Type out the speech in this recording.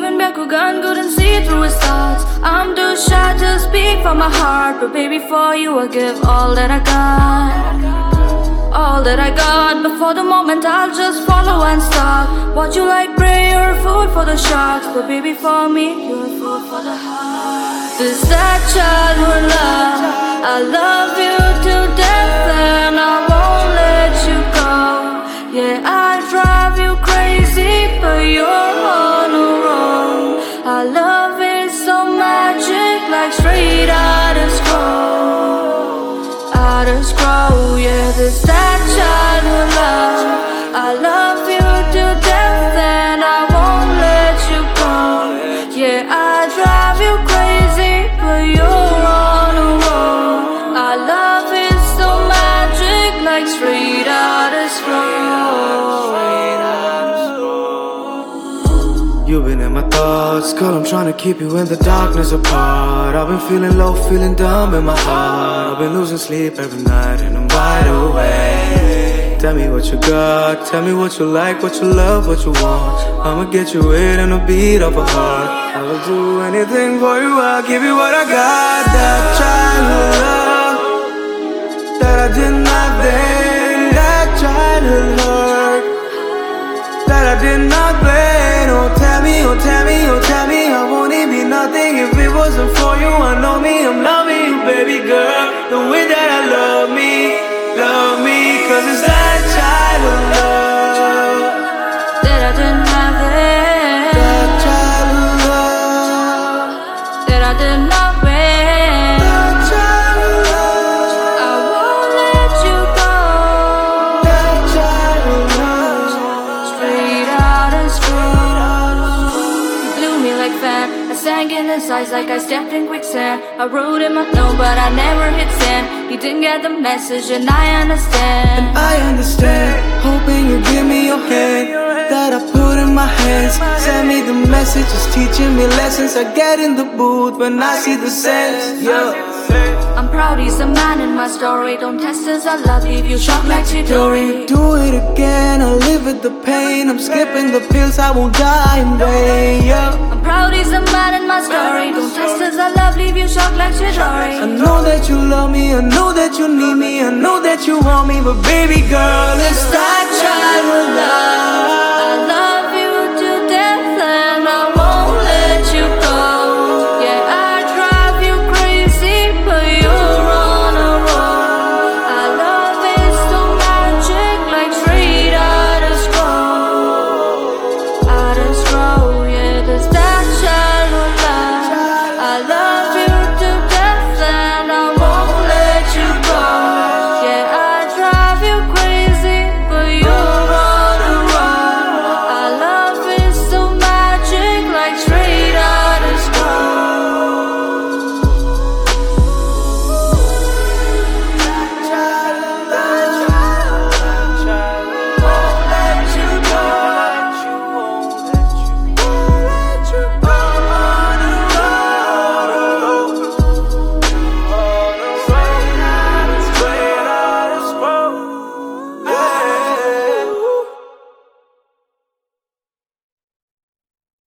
Even Bakugan couldn't see through his thoughts. I'm too shy to speak from my heart, but baby, for you I give all that I got. All that I got. Before the moment I'll just follow and stalk. What you like, prayer, food for the sharks, but baby, for me, you're food for the heart. Is that childhood love? I love you to death and I won't let you go. Yeah, I drive you crazy, but you're on a roll. Our love is so magic, like straight out of scroll. Out of scroll, yeah, this that childhood love. I love you to death and I won't let you go. Yeah, I drive you crazy, but you're on a roll. Our love is so magic, like straight out of scroll. You've been in my thoughts, girl, I'm trying to keep you in the darkness apart. I've been feeling low, feeling dumb in my heart. I've been losing sleep every night and I'm wide awake. Tell me what you got, tell me what you like, what you love, what you want. I'ma get you in and a beat of a heart. I will do anything for you, I'll give you what I got. That childhood love that I did not then. That childhood hurt that I did not play. Oh tell me, oh tell me, oh tell me, I won't even be nothing if it wasn't for you. I know me, I'm loving you, baby girl, the way that I love me, cause it's that childhood love that I didn't have then. That childhood love that I did not win. That childhood love I won't let you go. That childhood love Straight out and scroll. You blew me like fan. I sank in his eyes like I stepped in quicksand. I wrote him a note but I never hit send. He didn't get the message and I understand. I understand, hoping you give me your hand that I put in my hands. Send me the messages, teaching me lessons. I get in the booth when I see the sense. Yeah. I'm proud he's the man in my story. Don't test us, I love, leave you shocked like Chidori. Do it again, I live with the pain. I'm skipping the pills, I won't die in vain. Yeah. I'm proud he's the man in my story. Don't test us, I love, leave you shocked like Chidori. I know that you love me, I know that you need me, I know that you want me, but baby girl, it's that childhood love.